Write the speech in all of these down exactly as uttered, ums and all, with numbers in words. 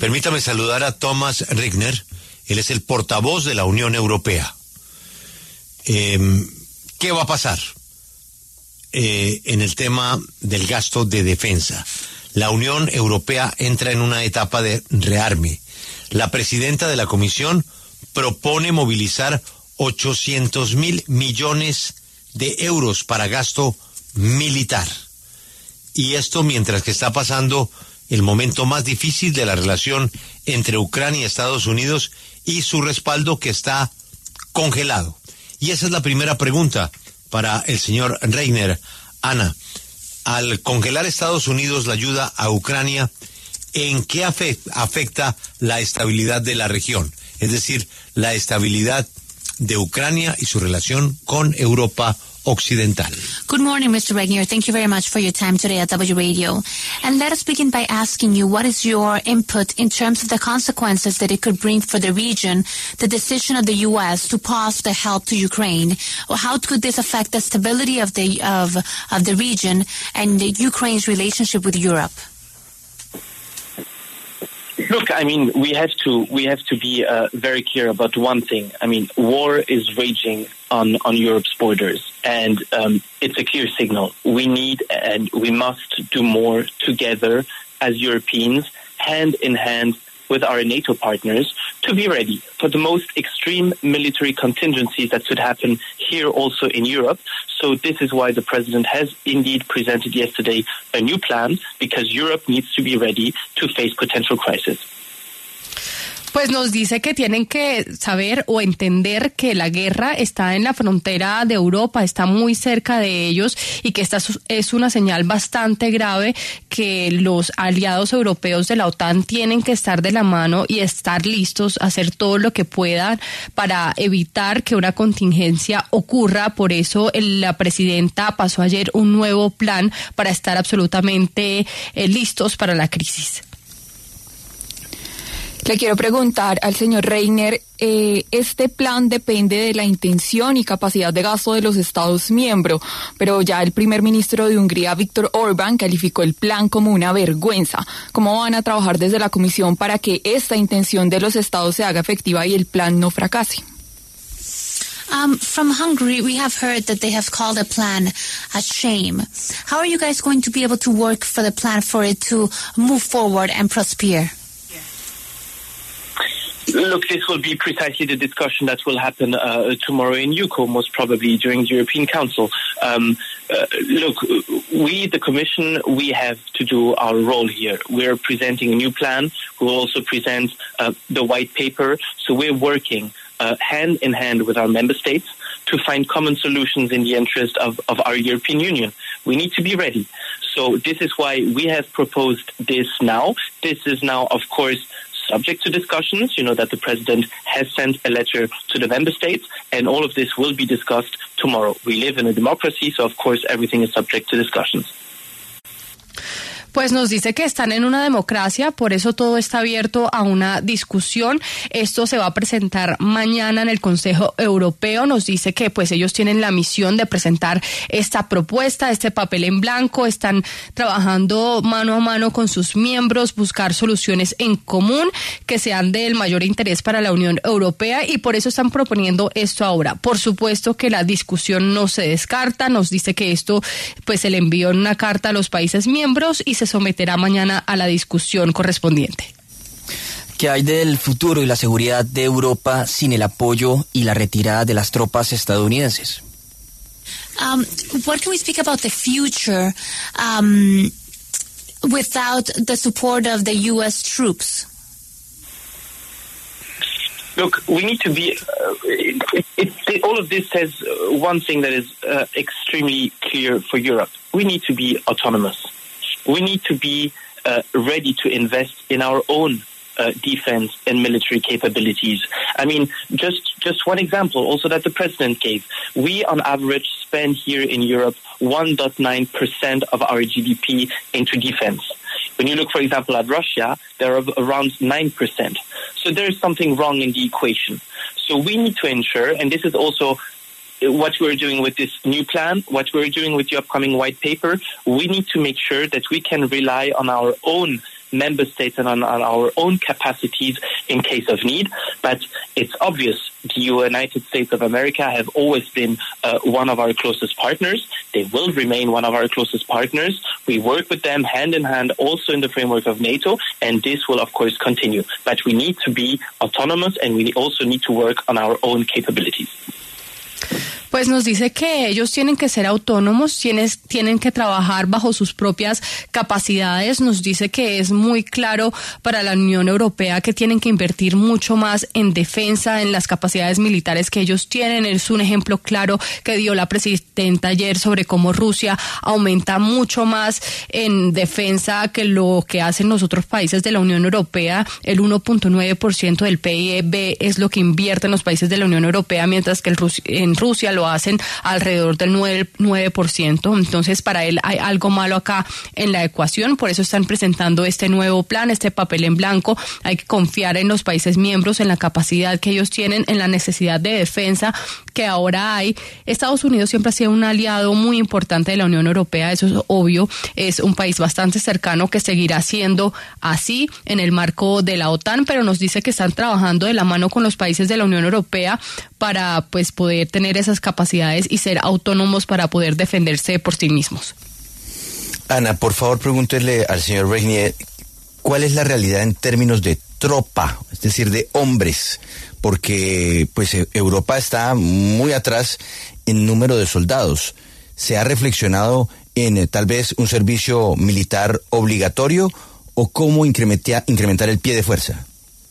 Permítame saludar a Thomas Regner, él es el portavoz de la Unión Europea. Eh, ¿Qué va a pasar eh, en el tema del gasto de defensa? La Unión Europea entra en una etapa de rearme. La presidenta de la Comisión propone movilizar ochocientos mil millones de euros para gasto militar. Y esto mientras que está pasando el momento más difícil de la relación entre Ucrania y Estados Unidos y su respaldo que está congelado. Y esa es la primera pregunta para el señor Regner. Ana, al congelar Estados Unidos la ayuda a Ucrania, ¿en qué afecta la estabilidad de la región? Es decir, la estabilidad de Ucrania y su relación con Europa Occidental. Good morning, Mister Regner. Thank you very much for your time today at W Radio. And let us begin by asking you, what is your input in terms of the consequences that it could bring for the region, the decision of the U S to pause the help to Ukraine? Or how could this affect the stability of the of of the region and the Ukraine's relationship with Europe? Look, I mean, we have to we have to be uh, very clear about one thing. I mean, war is raging on, on Europe's borders, and um, it's a clear signal. We need and we must do more together as Europeans, hand in hand with our NATO partners, to be ready for the most extreme military contingencies that could happen here also in Europe. So this is why the President has indeed presented yesterday a new plan, because Europe needs to be ready to face potential crisis. Pues nos dice que tienen que saber o entender que la guerra está en la frontera de Europa, está muy cerca de ellos y que esta es una señal bastante grave, que los aliados europeos de la OTAN tienen que estar de la mano y estar listos a hacer todo lo que puedan para evitar que una contingencia ocurra. Por eso la presidenta pasó ayer un nuevo plan para estar absolutamente eh, listos para la crisis. Le quiero preguntar al señor Regner, eh, este plan depende de la intención y capacidad de gasto de los Estados miembros, pero ya el primer ministro de Hungría, Viktor Orbán, calificó el plan como una vergüenza. ¿Cómo van a trabajar desde la Comisión para que esta intención de los Estados se haga efectiva y el plan no fracase? Um, from Hungary, we have heard that they have called a plan a shame. How are you guys going to be able to work for the plan for it to move forward and prosper? Look, this will be precisely the discussion that will happen uh, tomorrow in U K O, most probably during the European Council. Um, uh, look, we, the Commission, we have to do our role here. We're presenting a new plan. We'll also present uh, the white paper. So we're working uh, hand in hand with our member states to find common solutions in the interest of, of our European Union. We need to be ready. So this is why we have proposed this now. This is now, of course, subject to discussions. You know that the President has sent a letter to the member states, and all of this will be discussed tomorrow. We live in a democracy, so of course everything is subject to discussions. Pues nos dice que están en una democracia, por eso todo está abierto a una discusión. Esto se va a presentar mañana en el Consejo Europeo. Nos dice que pues ellos tienen la misión de presentar esta propuesta, este papel en blanco. Están trabajando mano a mano con sus miembros, buscar soluciones en común que sean del mayor interés para la Unión Europea, y por eso están proponiendo esto ahora. Por supuesto que la discusión no se descarta. Nos dice que esto pues se le envió en una carta a los países miembros y se someterá mañana a la discusión correspondiente. ¿Qué hay del futuro y la seguridad de Europa sin el apoyo y la retirada de las tropas estadounidenses? Um, what can we speak about the future um, without the support of the U S troops? Look, we need to be, uh, it, it, it, all of this says uh, one thing that is uh, extremely clear for Europe. We need to be autonomous. We need to be uh, ready to invest in our own uh, defense and military capabilities. I mean, just just one example also that the President gave. We, on average, spend here in Europe one point nine percent of our G D P into defense. When you look, for example, at Russia, they're around nine percent. So there is something wrong in the equation. So we need to ensure, and this is also what we're doing with this new plan, what we're doing with the upcoming white paper, we need to make sure that we can rely on our own member states and on, on our own capacities in case of need. But it's obvious the United States of America have always been uh, one of our closest partners. They will remain one of our closest partners. We work with them hand in hand also in the framework of NATO, and this will of course continue. But we need to be autonomous and we also need to work on our own capabilities. Pues nos dice que ellos tienen que ser autónomos, tienen, tienen que trabajar bajo sus propias capacidades. Nos dice que es muy claro para la Unión Europea que tienen que invertir mucho más en defensa, en las capacidades militares que ellos tienen. Es un ejemplo claro que dio la presidenta ayer sobre cómo Rusia aumenta mucho más en defensa que lo que hacen los otros países de la Unión Europea. El uno punto nueve por ciento del P I B es lo que invierten los países de la Unión Europea, mientras que el Rus- en Rusia lo hacen alrededor del nueve por ciento. Entonces, para él hay algo malo acá en la ecuación, por eso están presentando este nuevo plan, este papel en blanco. Hay que confiar en los países miembros, en la capacidad que ellos tienen, en la necesidad de defensa que ahora hay. Estados Unidos siempre ha sido un aliado muy importante de la Unión Europea, eso es obvio, es un país bastante cercano que seguirá siendo así en el marco de la OTAN, pero nos dice que están trabajando de la mano con los países de la Unión Europea para pues poder tener esas capacidades y ser autónomos para poder defenderse por sí mismos. Ana, por favor, pregúntele al señor Reignier, ¿cuál es la realidad en términos de tropa, es decir, de hombres? Porque pues Europa está muy atrás en número de soldados. ¿Se ha reflexionado en eh, tal vez un servicio militar obligatorio o cómo incrementar, incrementar el pie de fuerza?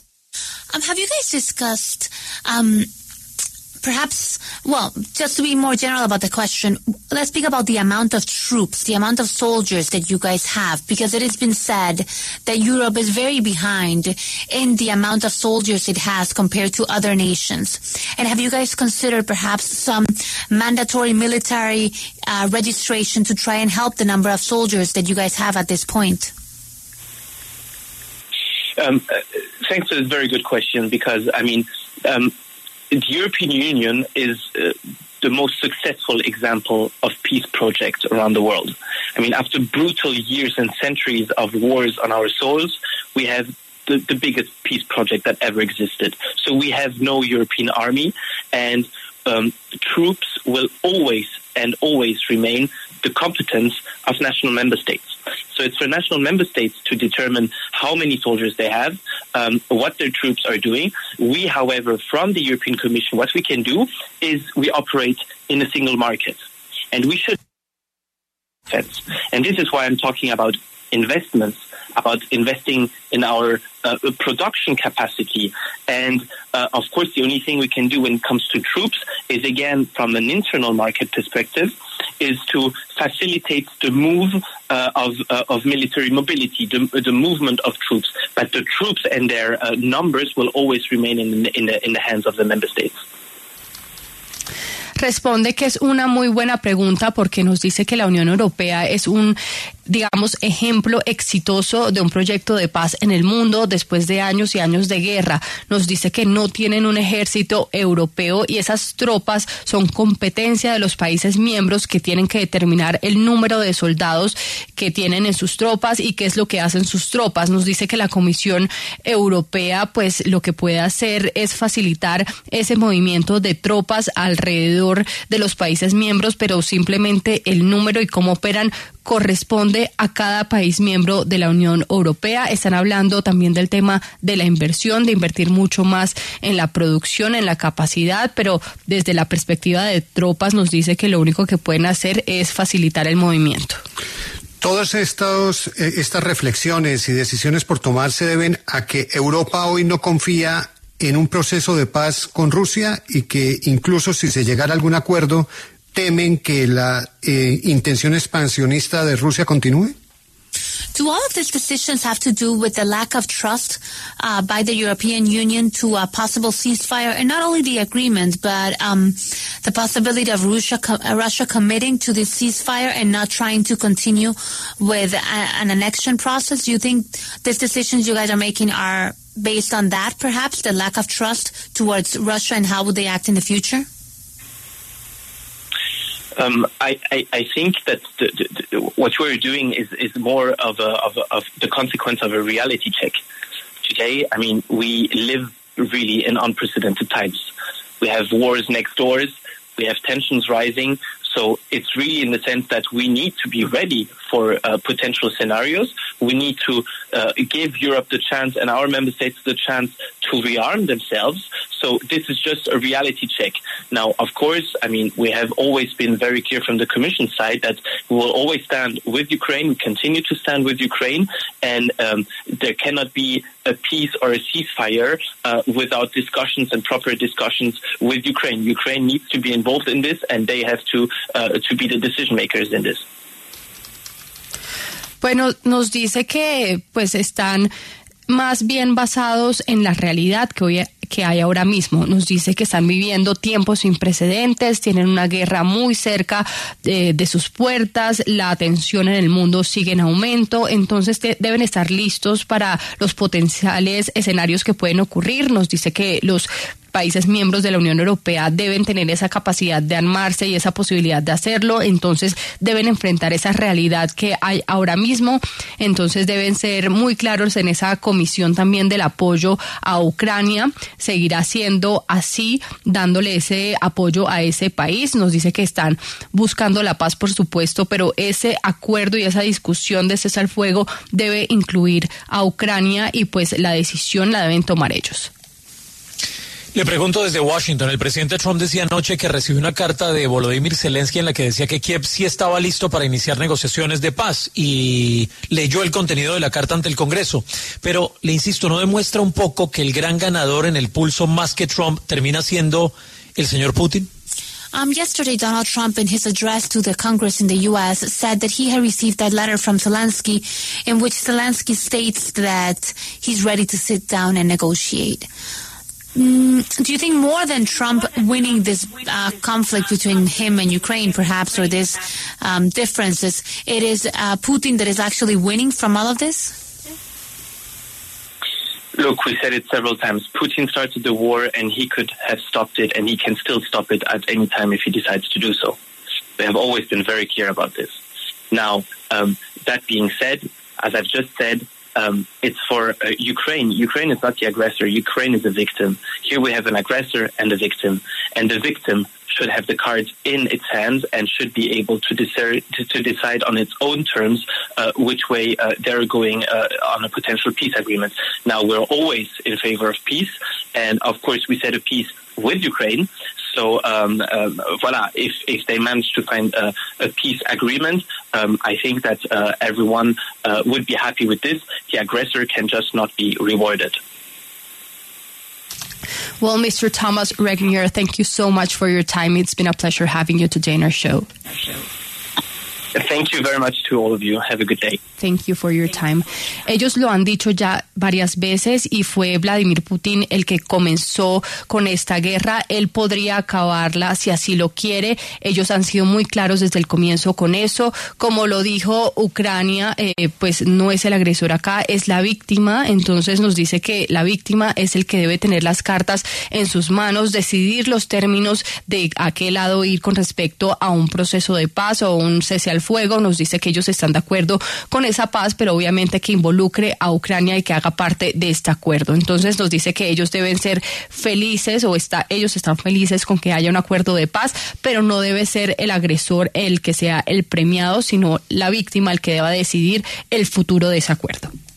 Um, have you guys discussed... Um Perhaps, well, just to be more general about the question, let's speak about the amount of troops, the amount of soldiers that you guys have, because it has been said that Europe is very behind in the amount of soldiers it has compared to other nations. And have you guys considered perhaps some mandatory military uh, registration to try and help the number of soldiers that you guys have at this point? Um, uh, thanks for this very good question, because, I mean, um, the European Union is uh, the most successful example of peace projects around the world. I mean, after brutal years and centuries of wars on our soils, we have the, the biggest peace project that ever existed. So we have no European army, and um, troops will always and always remain the competence of national member states. So it's for national member states to determine how many soldiers they have, um, what their troops are doing. We, however, from the European Commission, what we can do is we operate in a single market. And we should... And this is why I'm talking about investments, about investing in our uh, production capacity. And, uh, of course, the only thing we can do when it comes to troops is, again, from an internal market perspective, is to facilitate the move uh, of uh, of military mobility, the, the movement of troops. But the troops and their uh, numbers will always remain in, in, the, in the hands of the member states. Responde que es una muy buena pregunta porque nos dice que la Unión Europea es un, digamos, ejemplo exitoso de un proyecto de paz en el mundo después de años y años de guerra. Nos dice que no tienen un ejército europeo y esas tropas son competencia de los países miembros que tienen que determinar el número de soldados que tienen en sus tropas y qué es lo que hacen sus tropas. Nos dice que la Comisión Europea, pues, lo que puede hacer es facilitar ese movimiento de tropas alrededor de los países miembros, pero simplemente el número y cómo operan corresponde a cada país miembro de la Unión Europea. Están hablando también del tema de la inversión, de invertir mucho más en la producción, en la capacidad, pero desde la perspectiva de tropas nos dice que lo único que pueden hacer es facilitar el movimiento. Todas estos, eh, estas reflexiones y decisiones por tomar se deben a que Europa hoy no confía en un proceso de paz con Rusia y que incluso si se llegara a algún acuerdo, temen que la eh, intención expansionista de Rusia continúe? Do all of these decisions have to do with the lack of trust uh, by the European Union to a possible ceasefire, and not only the agreement, but um, the possibility of Russia, co- uh, Russia committing to this ceasefire and not trying to continue with a, an annexion process? Do you think these decisions you guys are making are based on that, perhaps, the lack of trust towards Russia and how would they act in the future? Um, I, I, I think that the, the, the, what we're doing is, is more of, a, of, a, of the consequence of a reality check. Today, I mean, we live really in unprecedented times. We have wars next doors. We have tensions rising. So it's really in the sense that we need to be ready for uh, potential scenarios. We need to uh, give Europe the chance and our member states the chance to rearm themselves. So this is just a reality check. Now, of course, I mean, we have always been very clear from the Commission side that we will always stand with Ukraine. We continue to stand with Ukraine. And um, there cannot be a peace or a ceasefire uh, without discussions and proper discussions with Ukraine. Ukraine needs to be involved in this, and they have to uh, to be the decision makers in this. Bueno, nos dice que pues están más bien basados en la realidad que hoy que hay ahora mismo. Nos dice que están viviendo tiempos sin precedentes, tienen una guerra muy cerca de, de sus puertas, la tensión en el mundo sigue en aumento, entonces te, deben estar listos para los potenciales escenarios que pueden ocurrir. Nos dice que los países miembros de la Unión Europea deben tener esa capacidad de armarse y esa posibilidad de hacerlo, entonces deben enfrentar esa realidad que hay ahora mismo, entonces deben ser muy claros en esa comisión también del apoyo a Ucrania, seguirá siendo así, dándole ese apoyo a ese país. Nos dice que están buscando la paz, por supuesto, pero ese acuerdo y esa discusión de cese al fuego debe incluir a Ucrania y pues la decisión la deben tomar ellos. Le pregunto desde Washington, el presidente Trump decía anoche que recibió una carta de Volodymyr Zelensky en la que decía que Kiev sí estaba listo para iniciar negociaciones de paz y leyó el contenido de la carta ante el Congreso. Pero, le insisto, ¿no demuestra un poco que el gran ganador en el pulso más que Trump termina siendo el señor Putin? Um, yesterday, Donald Trump, in his address to the Congress in the U S, said that he had received that letter from Zelensky in which Zelensky states that he's ready to sit down and negotiate. Mm, do you think more than Trump winning this uh, conflict between him and Ukraine, perhaps, or this um, differences, it is uh, Putin that is actually winning from all of this? Look, we said it several times. Putin started the war and he could have stopped it, and he can still stop it at any time if he decides to do so. We have always been very clear about this. Now, um, that being said, as I've just said, Um, it's for uh, Ukraine. Ukraine is not the aggressor. Ukraine is the victim. Here we have an aggressor and a victim. And the victim should have the cards in its hands and should be able to decide, to, to decide on its own terms uh, which way uh, they're going uh, on a potential peace agreement. Now, we're always in favor of peace. And, of course, we said a peace with Ukraine. So, um, um, voila, if, if they manage to find a, a peace agreement, um, I think that uh, everyone uh, would be happy with this. The aggressor can just not be rewarded. Well, Mister Thomas Regnier, thank you so much for your time. It's been a pleasure having you today in our show. Thank you very much to all of you. Have a good day. Thank you for your time. Ellos lo han dicho ya varias veces y fue Vladimir Putin el que comenzó con esta guerra. Él podría acabarla si así lo quiere. Ellos han sido muy claros desde el comienzo con eso. Como lo dijo Ucrania, eh, pues no es el agresor acá, es la víctima. Entonces nos dice que la víctima es el que debe tener las cartas en sus manos, decidir los términos de a qué lado ir con respecto a un proceso de paz o un cese al fuego. Nos dice que ellos están de acuerdo con esa paz, pero obviamente que involucre a Ucrania y que haga parte de este acuerdo. Entonces nos dice que ellos deben ser felices o está, ellos están felices con que haya un acuerdo de paz, pero no debe ser el agresor el que sea el premiado, sino la víctima el que deba decidir el futuro de ese acuerdo.